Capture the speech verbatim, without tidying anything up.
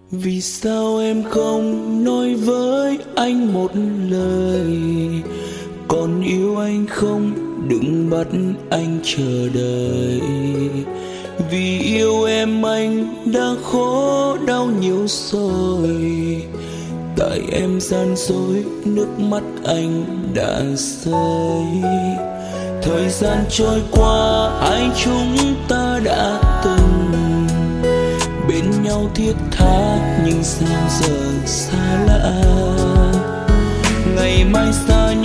Vì sao em không nói với anh một lời, còn yêu anh không đừng bắt anh chờ đợi. Vì yêu em anh đã khổ đau nhiều rồi, tại em gian dối nước mắt anh đã rơi. Thời gian trôi qua hai chúng ta đã từng bên nhau thiết tha, nhưng sao giờ xa lạ. Ngày mai xa